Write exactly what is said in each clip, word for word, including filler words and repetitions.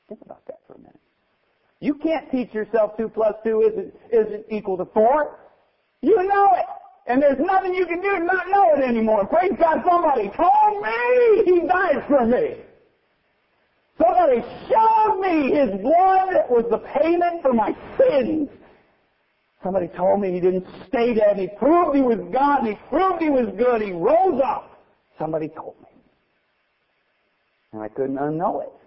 Think about that for a minute. You can't teach yourself two plus two isn't, isn't equal to four. You know it. And there's nothing you can do to not know it anymore. Praise God, somebody told me He died for me. Somebody showed me His blood was the payment for my sins. Somebody told me He didn't stay dead. He proved He was God. He proved He was good. He rose up. Somebody told me. And I couldn't unknow it.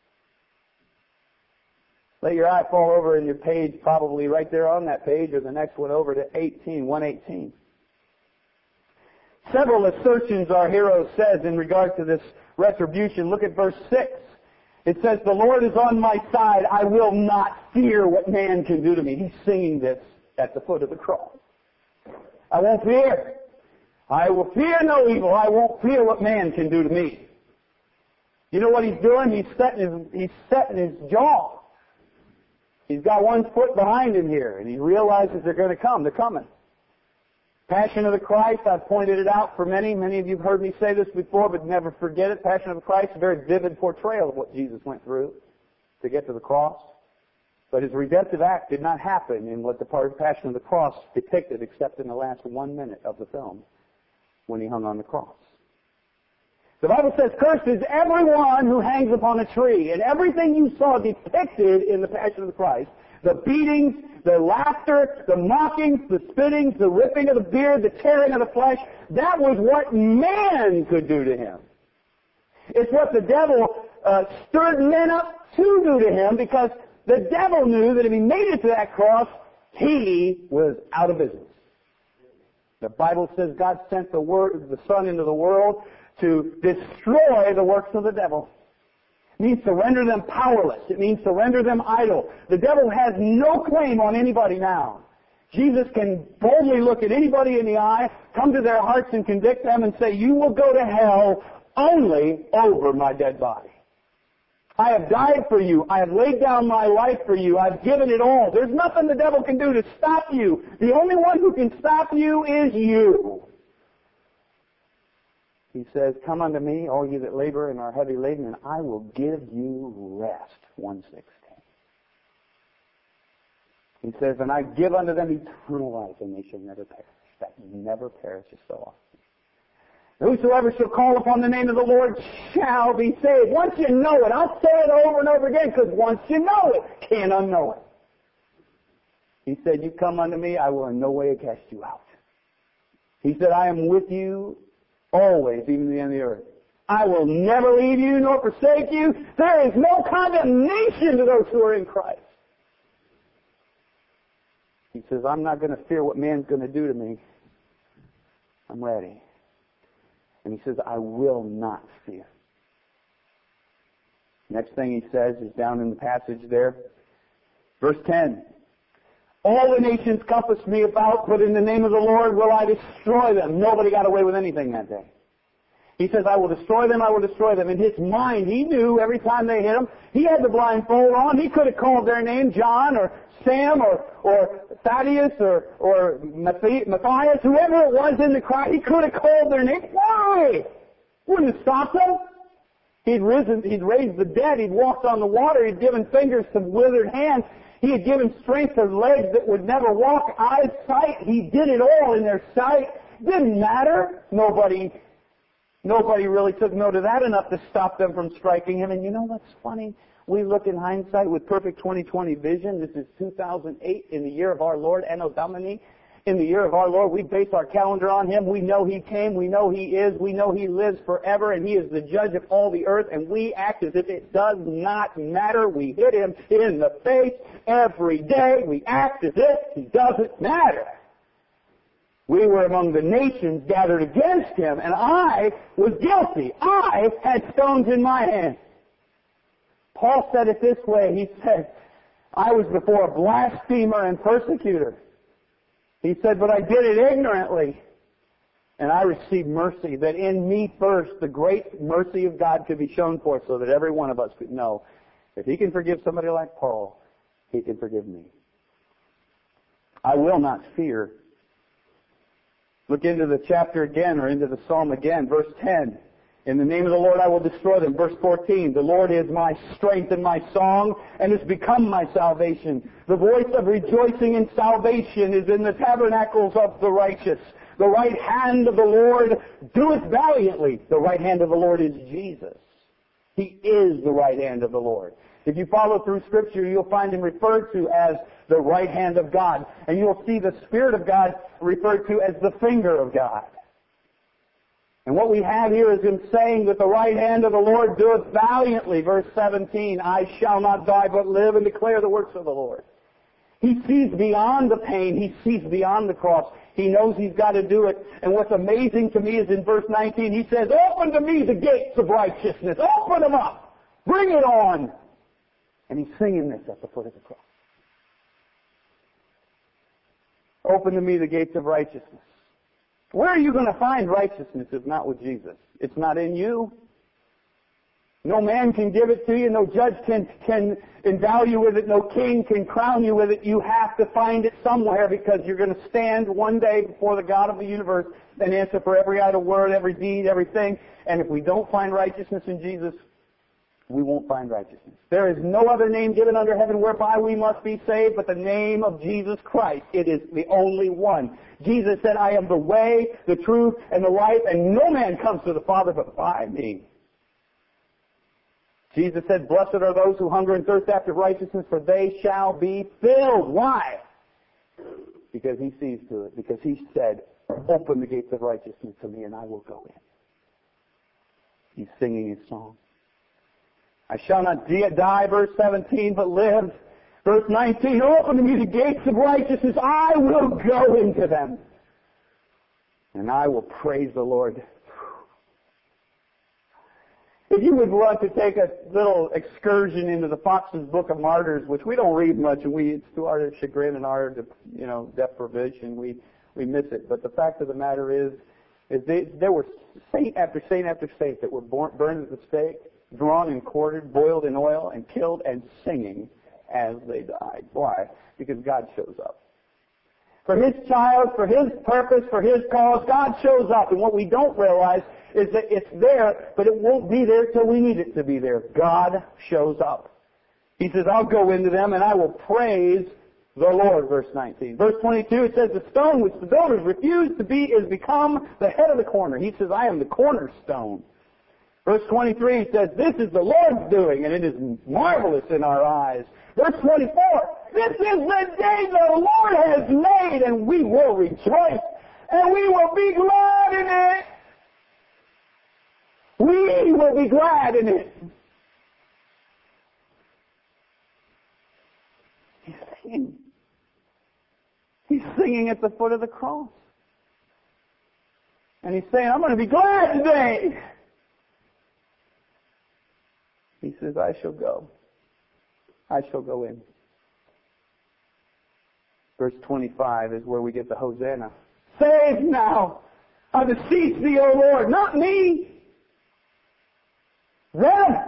Let your eye fall over in your page, probably right there on that page, or the next one over to eighteen, one eighteen. Several assertions our hero says in regard to this retribution. Look at verse six. It says, the Lord is on my side. I will not fear what man can do to me. He's singing this at the foot of the cross. I won't fear. I will fear no evil. I won't fear what man can do to me. You know what he's doing? He's setting his, he's setting his jaw. He's got one foot behind him here, and he realizes they're going to come. They're coming. Passion of the Christ, I've pointed it out for many. Many of you have heard me say this before, but never forget it. Passion of the Christ, a very vivid portrayal of what Jesus went through to get to the cross. But His redemptive act did not happen in what the Passion of the Cross depicted, except in the last one minute of the film, when He hung on the cross. The Bible says, cursed is everyone who hangs upon a tree. And everything you saw depicted in the Passion of the Christ, the beatings, the laughter, the mockings, the spittings, the ripping of the beard, the tearing of the flesh, that was what man could do to Him. It's what the devil uh, stirred men up to do to Him, because the devil knew that if he made it to that cross, he was out of business. The Bible says God sent the word, the Son into the world to destroy the works of the devil. It means to render them powerless. It means to render them idle. The devil has no claim on anybody now. Jesus can boldly look at anybody in the eye, come to their hearts and convict them and say, you will go to hell only over my dead body. I have died for you. I have laid down my life for you. I've given it all. There's nothing the devil can do to stop you. The only one who can stop you is you. He says, come unto me, all you that labor and are heavy laden, and I will give you rest. one sixteen. He says, and I give unto them eternal life, and they shall never perish. That never perishes so often. Whosoever shall call upon the name of the Lord shall be saved. Once you know it, I'll say it over and over again, because once you know it, can't unknow it. He said, you come unto me, I will in no way cast you out. He said, I am with you always, even to the end of the earth. I will never leave you nor forsake you. There is no condemnation to those who are in Christ. He says, I'm not going to fear what man's going to do to me. I'm ready. And he says, I will not fear. Next thing he says is down in the passage there. Verse ten. All the nations compass me about, but in the name of the Lord will I destroy them. Nobody got away with anything that day. He says, I will destroy them, I will destroy them. In his mind, he knew every time they hit him, he had the blindfold on. He could have called their name John or Sam or, or Thaddeus or, or Matthias, whoever it was in the crowd. He could have called their name. Why? Wouldn't have stopped them. He'd risen, he'd raised the dead, he'd walked on the water, he'd given fingers to withered hands. He had given strength to legs that would never walk, eyes, sight. He did it all in their sight. Didn't matter. Nobody, nobody really took note of that enough to stop them from striking him. And you know what's funny? We look in hindsight with perfect twenty twenty vision. This is two thousand eight in the year of our Lord, Anno Domini. In the year of our Lord, we base our calendar on Him. We know He came. We know He is. We know He lives forever, and He is the judge of all the earth, and we act as if it does not matter. We hit Him in the face every day. We act as if He doesn't matter. We were among the nations gathered against Him, and I was guilty. I had stones in my hand. Paul said it this way. He said, I was before a blasphemer and persecutor. He said, but I did it ignorantly, and I received mercy, that in me first the great mercy of God could be shown forth, so that every one of us could know, if He can forgive somebody like Paul, He can forgive me. I will not fear. Look into the chapter again, or into the psalm again, verse ten. In the name of the Lord I will destroy them. Verse fourteen, the Lord is my strength and my song, and has become my salvation. The voice of rejoicing in salvation is in the tabernacles of the righteous. The right hand of the Lord doeth valiantly. The right hand of the Lord is Jesus. He is the right hand of the Lord. If you follow through Scripture, you'll find Him referred to as the right hand of God. And you'll see the Spirit of God referred to as the finger of God. And what we have here is Him saying that the right hand of the Lord doeth valiantly. Verse seventeen, I shall not die but live and declare the works of the Lord. He sees beyond the pain. He sees beyond the cross. He knows He's got to do it. And what's amazing to me is in verse nineteen, He says, open to me the gates of righteousness. Open them up. Bring it on. And He's singing this at the foot of the cross. Open to me the gates of righteousness. Where are you going to find righteousness if not with Jesus? It's not in you. No man can give it to you. No judge can, can endow you with it. No king can crown you with it. You have to find it somewhere because you're going to stand one day before the God of the universe and answer for every idle word, every deed, everything. And if we don't find righteousness in Jesus, we won't find righteousness. There is no other name given under heaven whereby we must be saved but the name of Jesus Christ. It is the only one. Jesus said, I am the way, the truth, and the life, and no man comes to the Father but by me. Jesus said, blessed are those who hunger and thirst after righteousness, for they shall be filled. Why? Because He sees to it. Because He said, open the gates of righteousness to me and I will go in. He's singing His song. I shall not die, verse seventeen, but live. Verse nineteen, open to me the gates of righteousness. I will go into them. And I will praise the Lord. If you would want to take a little excursion into the Fox's Book of Martyrs, which we don't read much, and we, it's to our chagrin and our, you know, deprivation, we, we miss it. But the fact of the matter is, is they, there were saint after saint after saint that were born, burned at the stake, drawn and quartered, boiled in oil, and killed and singing as they died. Why? Because God shows up. For His child, for His purpose, for His cause, God shows up. And what we don't realize is that it's there, but it won't be there till we need it to be there. God shows up. He says, I'll go into them and I will praise the Lord, verse nineteen. Verse twenty-two, it says, the stone which the builders refused to be is become the head of the corner. He says, I am the cornerstone. Verse twenty-three says, this is the Lord's doing, and it is marvelous in our eyes. Verse twenty-four, this is the day the Lord has made, and we will rejoice, and we will be glad in it. We will be glad in it. He's singing. He's singing at the foot of the cross. And He's saying, I'm going to be glad today. He says, I shall go. I shall go in. Verse twenty-five is where we get the Hosanna. Save now. I beseech thee, O Lord, not me. Them.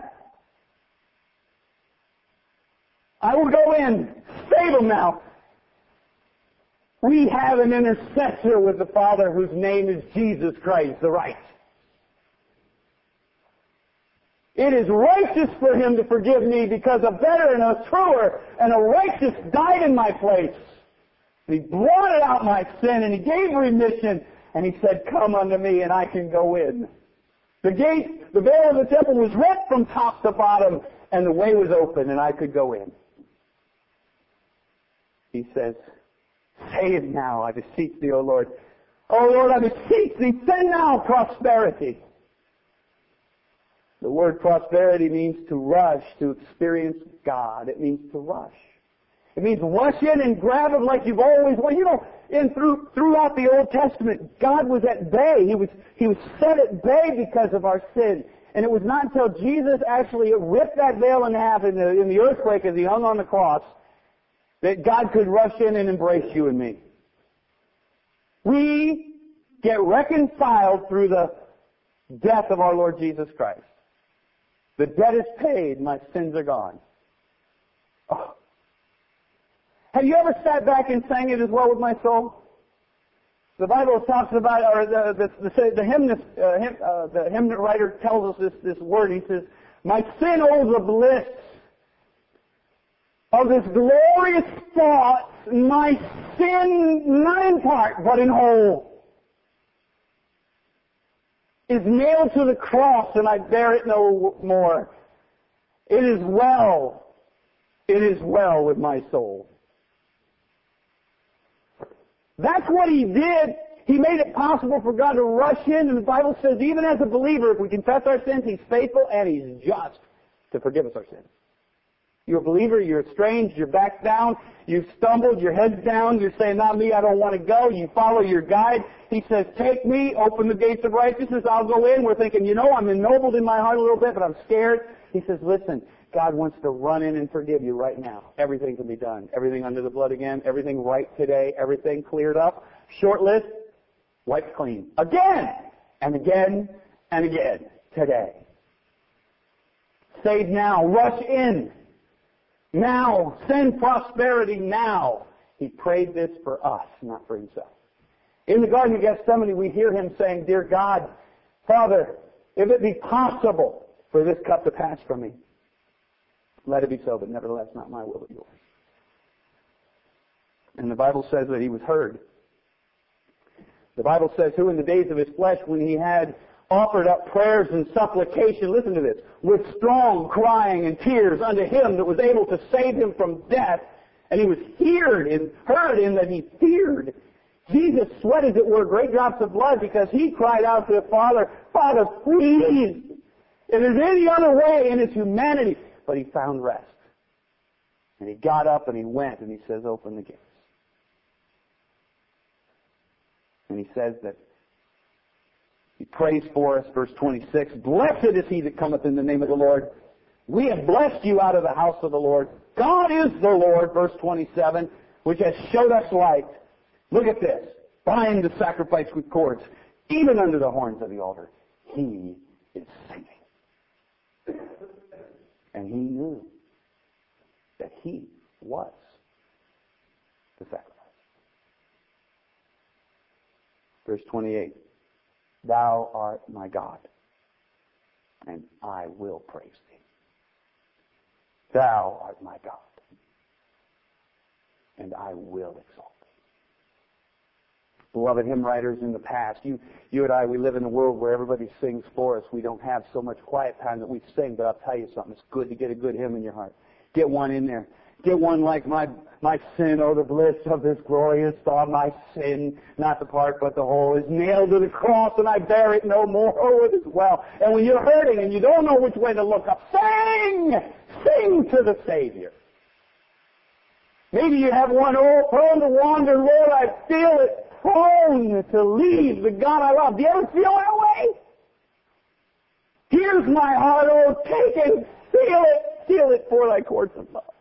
I will go in. Save them now. We have an intercessor with the Father whose name is Jesus Christ, the right. It is righteous for Him to forgive me because a better and a truer and a righteous died in my place. And He blotted out my sin and He gave remission and He said, come unto me and I can go in. The gate, the veil of the temple was rent from top to bottom and the way was open and I could go in. He says, save now, I beseech thee, O Lord. O Lord, I beseech thee, send now prosperity. The word prosperity means to rush, to experience God. It means to rush. It means rush in and grab Him like you've always wanted. You know, in through, throughout the Old Testament, God was at bay. He was, He was set at bay because of our sin. And it was not until Jesus actually ripped that veil in half in the, in the earthquake as He hung on the cross that God could rush in and embrace you and me. We get reconciled through the death of our Lord Jesus Christ. The debt is paid, my sins are gone. Oh. Have you ever sat back and sang it as well with my soul? The Bible talks about, or the the the, the hymnist, uh, hymn, uh, the hymn writer tells us this this word. He says, "My sin owes the bliss of this glorious thought, my sin not in part but in whole is nailed to the cross, and I bear it no more. It is well, it is well with my soul." That's what He did. He made it possible for God to rush in, and the Bible says even as a believer, if we confess our sins, He's faithful and He's just to forgive us our sins. You're a believer, you're estranged, you're back down, you've stumbled, your head's down, you're saying, "Not me, I don't want to go." You follow your guide. He says, "Take me, open the gates of righteousness, I'll go in." We're thinking, you know, I'm ennobled in my heart a little bit, but I'm scared. He says, "Listen, God wants to run in and forgive you right now. Everything can be done. Everything under the blood again. Everything right today. Everything cleared up. Short list, wiped clean. Again and again and again today. Save now. Rush in. Now. Send prosperity now." He prayed this for us, not for Himself. In the Garden of Gethsemane, we hear Him saying, "Dear God, Father, if it be possible for this cup to pass from me, let it be so, but nevertheless not my will but yours." And the Bible says that He was heard. The Bible says, "Who in the days of His flesh, when He had offered up prayers and supplication," listen to this, "with strong crying and tears unto Him that was able to save him from death, and He was heard and heard in that He feared." Jesus sweat, as it were, great drops of blood because He cried out to the Father, "Father, please, if there's any other way in His humanity." But He found rest. And He got up and He went and He says, "Open the gates." And He says that He prays for us, verse twenty-six, "Blessed is he that cometh in the name of the Lord. We have blessed you out of the house of the Lord. God is the Lord," verse twenty-seven, "which has showed us light." Look at this. "Bind the sacrifice with cords, even under the horns of the altar. He is saving." And He knew that He was the sacrifice. Verse twenty-eight, "Thou art my God, and I will praise Thee. Thou art my God, and I will exalt Thee." Beloved hymn writers in the past, you, you and I, we live in a world where everybody sings for us. We don't have so much quiet time that we sing, but I'll tell you something. It's good to get a good hymn in your heart. Get one in there. Get one like my my sin, oh the bliss of this glorious thought, my sin, not the part but the whole, is nailed to the cross and I bear it no more, oh it is well. And when you're hurting and you don't know which way to look up, sing! Sing to the Savior. Maybe you have one, "Oh, prone to wander, Lord, I feel it, prone to leave the God I love." Do you ever feel that way? "Here's my heart, oh, take it, seal it, seal it for Thy courts of love."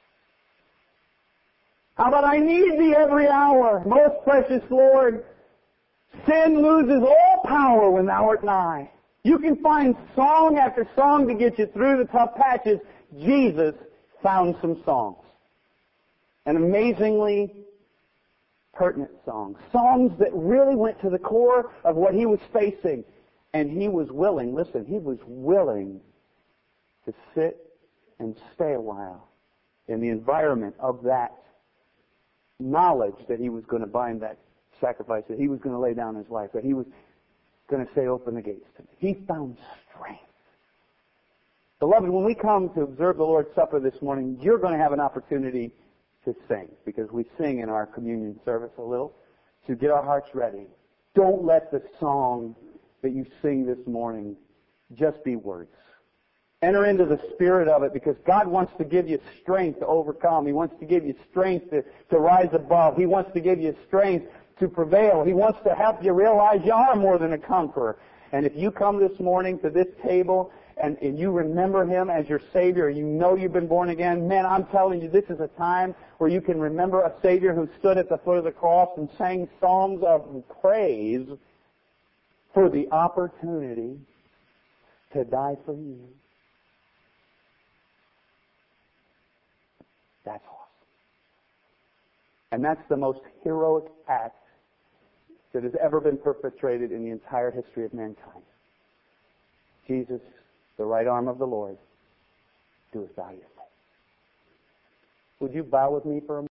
How about, "I need Thee every hour, most precious Lord. Sin loses all power when Thou art nigh." You can find song after song to get you through the tough patches. Jesus found some songs. And amazingly pertinent songs. Songs that really went to the core of what He was facing. And He was willing, listen, He was willing to sit and stay a while in the environment of that knowledge that He was going to bind that sacrifice, that He was going to lay down His life, that He was going to say, "Open the gates to me." He found strength. Beloved, when we come to observe the Lord's Supper this morning, you're going to have an opportunity to sing, because we sing in our communion service a little, to get our hearts ready. Don't let the song that you sing this morning just be words. Enter into the spirit of it, because God wants to give you strength to overcome. He wants to give you strength to, to rise above. He wants to give you strength to prevail. He wants to help you realize you are more than a conqueror. And if you come this morning to this table and, and you remember Him as your Savior, you know you've been born again, man, I'm telling you, this is a time where you can remember a Savior who stood at the foot of the cross and sang songs of praise for the opportunity to die for you. That's awesome. And that's the most heroic act that has ever been perpetrated in the entire history of mankind. Jesus, the right arm of the Lord, doeth thou your thing. Would you bow with me for a moment?